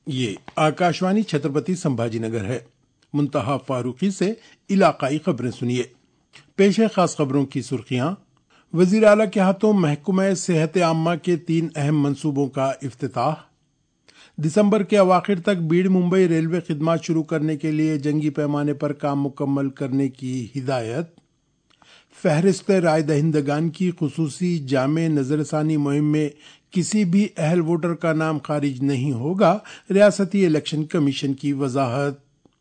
یہ आकाशवाणी छत्रपति संभाजी नगर है। मुंतहा फारूकी से इलाकाई खबरें सुनिए। पेश है खास खबरों की सुर्खियां। वजीर आला के हाथों महकमा सेहत आम्मा के 3 अहम मंसूबों का इफ्तिताह। दिसंबर के अवाखिर तक बीड़ मुंबई रेलवे खिदमत शुरू करने के लिए जंगी पैमाने पर काम मुकम्मल करने की हिदायत। फहरिस्त राय दहिंदगान की खुसूसी जामे नजरसानी मुहिम में किसी भी अहल वोटर का नाम खारिज नहीं होगा, रियासती इलेक्शन कमीशन की वजाहत।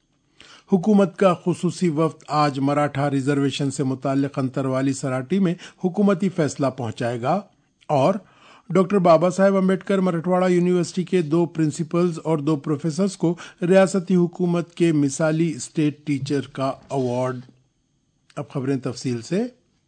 हुकूमत का खुसूसी वफ्द आज मराठा रिजर्वेशन से मुताल्लिक अंतरवाली सराटी में हुकूमती फैसला पहुंचाएगा और डॉक्टर बाबा साहेब अम्बेडकर मराठवाड़ा यूनिवर्सिटी के 2 प्रिंसिपल्स और 2 प्रोफेसर्स को रियासती हुकूमत के मिसाली स्टेट टीचर का अवार्ड। अब खबरें तफसील से।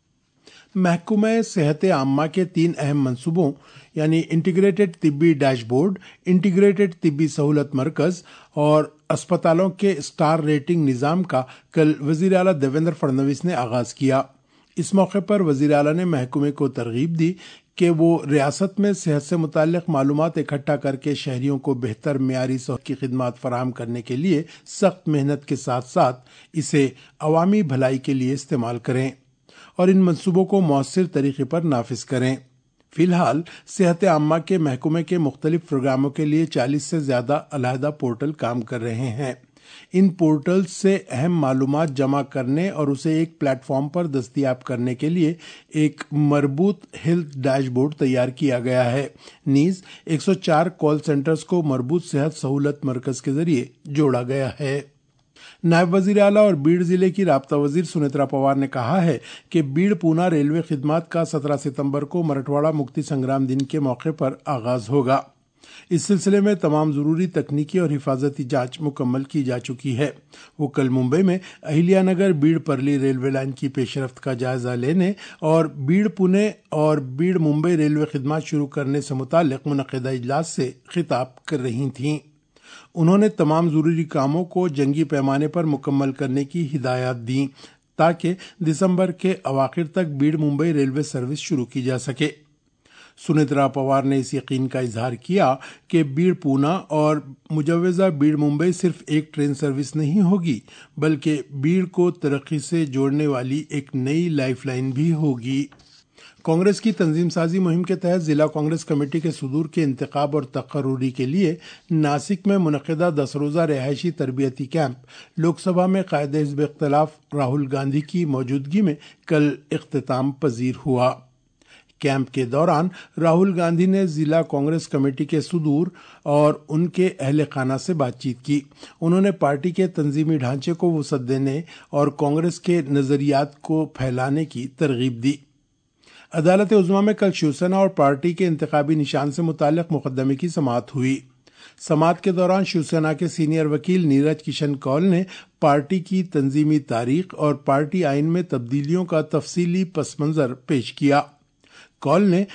महकमा सेहत आम्मा के 3 अहम मंसूबों यानी इंटीग्रेटेड तिब्बी डैशबोर्ड, इंटीग्रेटेड तिब्बी सहूलत मरकज और अस्पतालों के स्टार रेटिंग निज़ाम का कल वजीर आला देवेंद्र फडणवीस ने आगाज किया। इस मौके पर वजीर आला ने महकमे को तरगीब दी कि वो रियासत में सेहत से मुताल्लिक मालूमात इकट्ठा करके शहरियों को बेहतर मियारी सेहत की खिदमत फराहम करने के लिए सख्त मेहनत के साथ साथ इसे अवामी भलाई के लिए इस्तेमाल करें और इन मंसूबों को मौसर तरीके पर नाफिज करें। फिलहाल सेहत आम्मा के महकमे के मुख्तलिफ प्रोग्रामों के लिए 40 से ज्यादा अलहदा पोर्टल काम कर रहे हैं। इन पोर्टल्स से अहम मालूमात जमा करने और उसे एक प्लेटफॉर्म पर दस्तयाब करने के लिए एक मरबूत हेल्थ डैशबोर्ड तैयार किया गया है। नीज 104 कॉल सेंटर्स को मरबूत सेहत सहूलत मरकज के जरिए जोड़ा गया है। नायब वजीर आला और बीड़ जिले की राब्ता वजीर सुनेत्रा पवार ने कहा है कि बीड़ पूना रेलवे खिदमत का 17 सितंबर को मराठवाड़ा मुक्ति संग्राम दिन के मौके पर आगाज होगा। इस सिलसिले में तमाम जरूरी तकनीकी और हिफाजती जांच मुकम्मल की जा चुकी है। वो कल मुंबई में अहिल्यानगर बीड़ परली रेलवे लाइन की पेशरफ्त का जायजा लेने और बीड़ पुणे और बीड़ मुंबई रेलवे खिदमत शुरू करने से मुताल्लिक मुनक़िदा इजलास से खिताब कर रही थीं। उन्होंने तमाम जरूरी कामों को जंगी पैमाने पर मुकम्मल करने की हिदायत दी ताकि दिसंबर के अवाखिर तक बीड़ मुंबई रेलवे सर्विस शुरू की जा सके। सुनेत्रा पवार ने इस यकीन का इजहार किया कि बीड़ पूना और मुजव्वज़ा बीड़ मुंबई सिर्फ एक ट्रेन सर्विस नहीं होगी बल्कि बीड़ को तरक्की से जोड़ने वाली एक नई लाइफलाइन भी होगी। कांग्रेस की तंजीम साजी मुहिम के तहत जिला कांग्रेस कमेटी के सुदूर के इंतखाब और तकर्रुरी के लिए नासिक में मुनक़िदा 10 रोज़ा रिहायशी तरबियती कैंप लोकसभा में कायदे हिज़्ब इख्तिलाफ राहुल गांधी की मौजूदगी में कल इख्तिताम पजीर हुआ। कैंप के दौरान राहुल गांधी ने जिला कांग्रेस कमेटी के सुदूर और उनके अहले खाना से बातचीत की। उन्होंने पार्टी के तंजीमी ढांचे को वसअत देने और कांग्रेस के नजरियात को फैलाने की तरगीब दी। अदालत उज़्मा में कल शिवसेना और पार्टी के इंतखाबी निशान से मुताल्लिक मुकदमे की समाअत हुई। समाअत के दौरान शिवसेना के सीनियर वकील नीरज किशन कौल ने पार्टी की तंजीमी तारीख और पार्टी आइन में तब्दीलियों का तफसीली पस मंजर पेश किया। कौल ने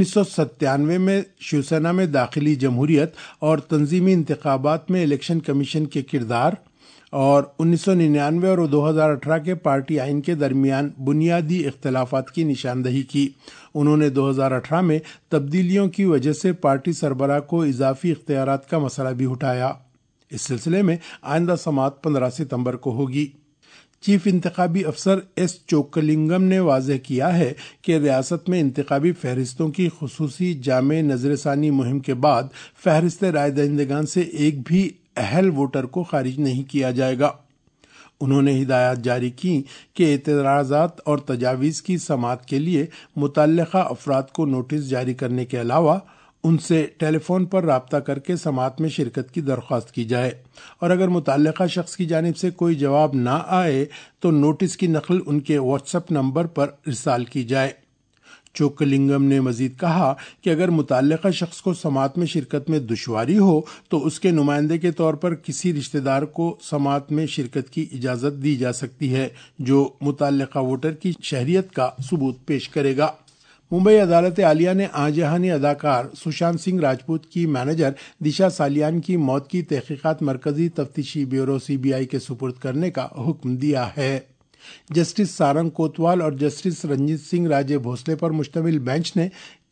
1997 में शिवसेना में दाखिली जमहूरियत और तंजीमी इंतखाबात में इलेक्शन कमीशन के किरदार और 1999 और 2018 के पार्टी आइन के दरमियान बुनियादी इख्तिलाफात की निशानदही की। उन्होंने 2018 में तब्दीलियों की वजह से पार्टी सरबराह को इजाफी इख्तियारात का मसला भी उठाया। इस सिलसिले में आइंदा समाअत 15 सितंबर को होगी। चीफ इंतखाबी अफसर एस चोक्कलिंगम ने वाज़ेह किया है कि रियासत में इंतखाबी फहरिस्तों की खुसूसी जामे नजरसानी मुहिम के बाद फहरिस्त राय दहिंदगान से एक भी अहल वोटर को खारिज नहीं किया जाएगा। उन्होंने हिदायत जारी की कि एतराज़ात और तजावीज़ की समाअत के लिए मुतल्लिका अफराद को नोटिस जारी करने के अलावा उनसे टेलीफोन पर राब्ता करके समाअत में शिरकत की दरख्वास्त की जाए और अगर मुतल्लिका शख्स की जानिब से कोई जवाब ना आए तो नोटिस की नकल उनके व्हाट्सएप नंबर पर इरसाल की जाए। चोक्कलिंगम ने मजीद कहा कि अगर मुतल्लिका शख्स को समाअत में शिरकत में दुश्वारी हो तो उसके नुमाइंदे के तौर पर किसी रिश्तेदार को समाअत में शिरकत की इजाज़त दी जा सकती है जो मुतल्लिका वोटर की शहरियत का सबूत पेश करेगा। मुंबई अदालत आलिया ने आजहानी अदाकार सुशांत सिंह राजपूत की मैनेजर दिशा सालियान की मौत की तहकीकात मरकजी तफ्तीशी ब्यूरो CBI के सुपुर्द करने का हुक्म दिया है। जस्टिस सारंग कोतवाल और जस्टिस रंजीत सिंह राजे भोसले पर मुश्तमिल बेंच ने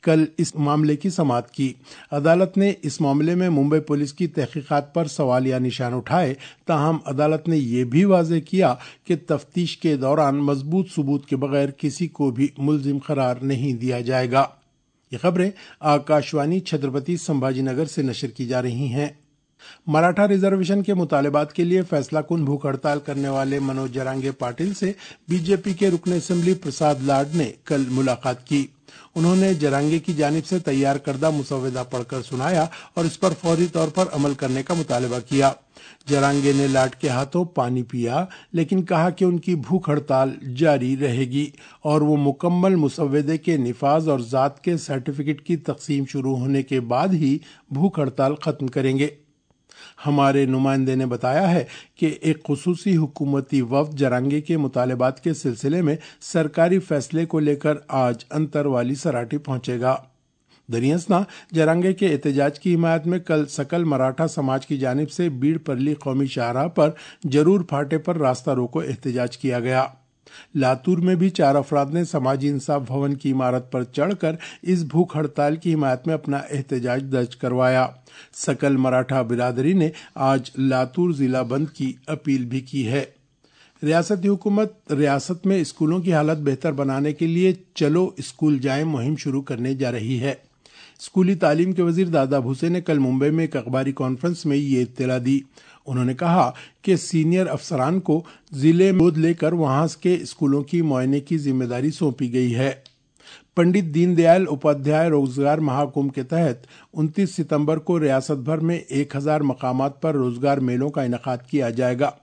کل اس معاملے کی سماعت کی۔ عدالت نے اس معاملے میں ممبئی پولیس کی تحقیقات پر سوالیہ نشان اٹھائے، تاہم عدالت نے یہ بھی واضح کیا کہ تفتیش کے دوران مضبوط ثبوت کے بغیر کسی کو بھی ملزم قرار نہیں دیا جائے گا۔ یہ خبریں آکاشوانی چھترپتی سمبھاجی نگر سے نشر کی جا رہی ہیں۔ مراٹھا ریزرویشن کے مطالبات کے لیے فیصلہ کن بھوک ہڑتال کرنے والے منوج جرانگے پاٹل سے بی جے پی کے رکن اسمبلی پرساد لاڈ نے کل ملاقات کی۔ انہوں نے جرانگے کی جانب سے تیار کردہ مسودہ پڑھ کر سنایا اور اس پر فوری طور پر عمل کرنے کا مطالبہ کیا۔ جرانگے نے لاڈ کے ہاتھوں پانی پیا، لیکن کہا کہ ان کی بھوک ہڑتال جاری رہے گی اور وہ مکمل مسودے کے نفاذ اور ذات کے سرٹیفکیٹ کی تقسیم شروع ہونے کے بعد ہی بھوک ہڑتال ختم کریں گے۔ ہمارے نمائندے نے بتایا ہے کہ ایک خصوصی حکومتی وفد جرانگے کے مطالبات کے سلسلے میں سرکاری فیصلے کو لے کر آج انتروالی سراٹی پہنچے گا۔ دریں جرانگے کے احتجاج کی حمایت میں کل سکل مراٹھا سماج کی جانب سے بیڑ پرلی قومی شاہراہ پر جرور پھاٹے پر راستہ روکو احتجاج کیا گیا۔ لاتور میں بھی 4 افراد نے سماجی انصاف بھون کی عمارت پر چڑھ کر اس بھوک ہڑتال کی حمایت میں اپنا احتجاج درج کروایا۔ سکل مراٹھا برادری نے آج لاتور ضلع بند کی اپیل بھی کی ہے۔ ریاستی حکومت ریاست میں اسکولوں کی حالت بہتر بنانے کے لیے چلو اسکول جائیں مہم شروع کرنے جا رہی ہے۔ اسکولی تعلیم کے وزیر دادا بھوسے نے کل ممبئی میں ایک اخباری کانفرنس میں یہ اطلاع دی۔ انہوں نے کہا کہ سینئر افسران کو ضلع میں گود لے کر وہاں کے اسکولوں کی معائنے کی ذمہ داری سونپی گئی ہے۔ پنڈت دین دیال اپادھیائے روزگار مہاکمبھ کے تحت 29 ستمبر کو ریاست بھر میں 1000 مقامات پر روزگار میلوں کا انعقاد کیا جائے گا۔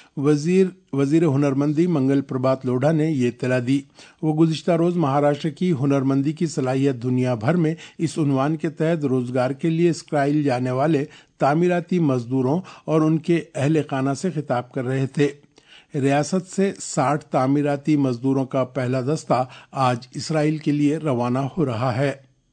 وزیر ہنرمندی منگل پربھات لوڈھا نے یہ اطلاع دی۔ وہ گزشتہ روز مہاراشٹر کی ہنرمندی کی صلاحیت دنیا بھر میں اس عنوان کے تحت روزگار کے لیے اسرائیل جانے والے تعمیراتی مزدوروں اور ان کے اہل خانہ سے خطاب کر رہے تھے۔ ریاست سے 60 تعمیراتی مزدوروں کا پہلا دستہ آج اسرائیل کے لیے روانہ ہو رہا ہے۔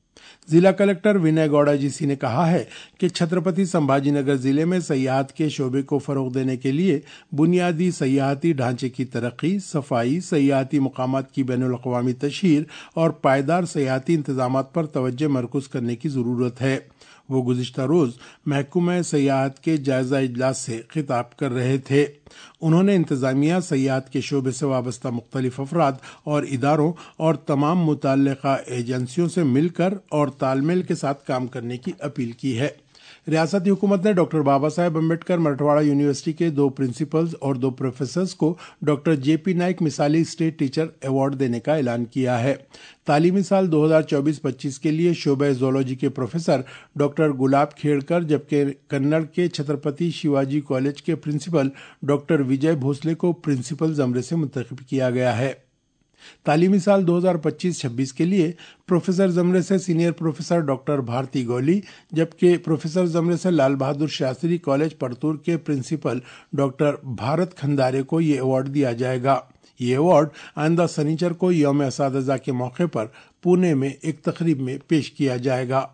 ضلع کلکٹر ونے گوڑا جی سی نے کہا ہے کہ چھترپتی سمبھاجی نگر ضلع میں سیاحت کے شعبے کو فروغ دینے کے لیے بنیادی سیاحتی ڈھانچے کی ترقی، صفائی، سیاحتی مقامات کی بین الاقوامی تشہیر اور پائیدار سیاحتی انتظامات پر توجہ مرکوز کرنے کی ضرورت ہے۔ وہ گزشتہ روز محکمہ سیاحت کے جائزہ اجلاس سے خطاب کر رہے تھے۔ انہوں نے انتظامیہ، سیاحت کے شعبے سے وابستہ مختلف افراد اور اداروں اور تمام متعلقہ ایجنسیوں سے مل کر اور تال میل کے ساتھ کام کرنے کی اپیل کی ہے۔ ریاستی حکومت نے ڈاکٹر بابا صاحب امبیڈکر مراٹھواڑہ یونیورسٹی کے 2 پرنسپلز اور 2 پروفیسرز کو ڈاکٹر جے پی نائک مثالی اسٹیٹ ٹیچر ایوارڈ دینے کا اعلان کیا ہے۔ تعلیمی سال 2024-25 کے لیے شعبہ زولوجی کے پروفیسر ڈاکٹر گلاب کھیڑکر، جبکہ کنڑ کے چھترپتی شیواجی کالج کے پرنسپل ڈاکٹر وجے بھوسلے کو پرنسپل زمرے سے منتخب کیا گیا ہے۔ تعلیمی سال 2025-26 کے لیے پروفیسر زمرے سے سینئر پروفیسر ڈاکٹر بھارتی گولی، جبکہ پروفیسر زمرے سے لال بہادر شاستری کالج پرتور کے پرنسپل ڈاکٹر بھارت کھندارے کو یہ ایوارڈ دیا جائے گا۔ یہ ایوارڈ آئندہ سنیچر کو یوم اساتذہ کے موقع پر پونے میں ایک تقریب میں پیش کیا جائے گا۔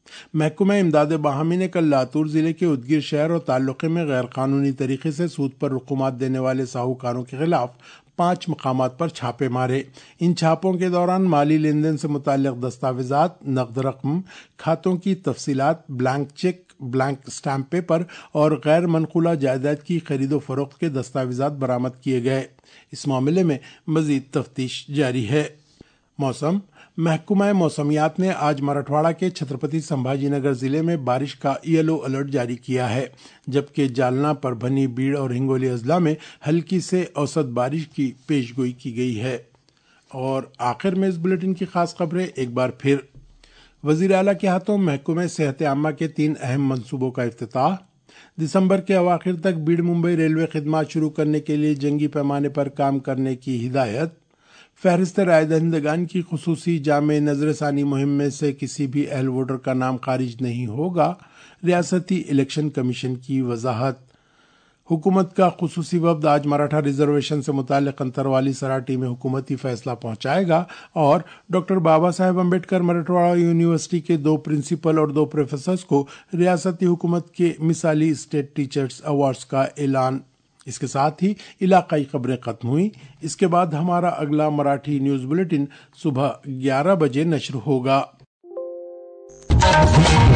محکمہ امداد باہمی نے کل لاتور ضلع کے ادگیر شہر اور تعلقے میں غیر قانونی طریقے سے سود پر رقومات دینے والے ساہوکاروں کے خلاف 5 مقامات پر چھاپے مارے۔ ان چھاپوں کے دوران مالی لین دین سے متعلق دستاویزات، نقد رقم، کھاتوں کی تفصیلات، blank cheque, blank stamp paper اور غیر منقولہ جائیداد کی خرید و فروخت کے دستاویزات برآمد کیے گئے۔ اس معاملے میں مزید تفتیش جاری ہے۔ موسم محکمہ موسمیات نے آج مراٹھواڑہ کے چھترپتی سمبھاجی نگر ضلع میں بارش کا یلو الرٹ جاری کیا ہے، جبکہ جالنا، پربھنی، بیڑ اور ہنگولی اضلاع میں ہلکی سے اوسط بارش کی پیش گوئی کی گئی ہے۔ اور آخر میں اس بلیٹن کی خاص خبریں ایک بار پھر۔ وزیر اعلیٰ کے ہاتھوں محکمہ صحت عامہ کے 3 اہم منصوبوں کا افتتاح۔ دسمبر کے اواخر تک بیڑ ممبئی ریلوے خدمات شروع کرنے کے لیے جنگی پیمانے پر کام کرنے کی ہدایت۔ فہرست رائے دہندگان کی خصوصی جامع نظر ثانی مہم میں سے کسی بھی اہل ووٹر کا نام خارج نہیں ہوگا۔ ریاستی الیکشن کمیشن کی وضاحت۔ حکومت کا خصوصی وفد آج مراٹھا ریزرویشن سے متعلق انتروالی سراٹی میں حکومتی فیصلہ پہنچائے گا اور ڈاکٹر بابا صاحب امبیڈکر مراٹھواڑہ یونیورسٹی کے 2 پرنسپل اور 2 پروفیسرز کو ریاستی حکومت کے مثالی اسٹیٹ ٹیچرز ایوارڈز کا اعلان۔ اس کے ساتھ ہی علاقائی خبریں ختم ہوئیں۔ اس کے بعد ہمارا اگلا مراٹھی نیوز بلیٹن صبح 11 بجے نشر ہوگا۔ ہے۔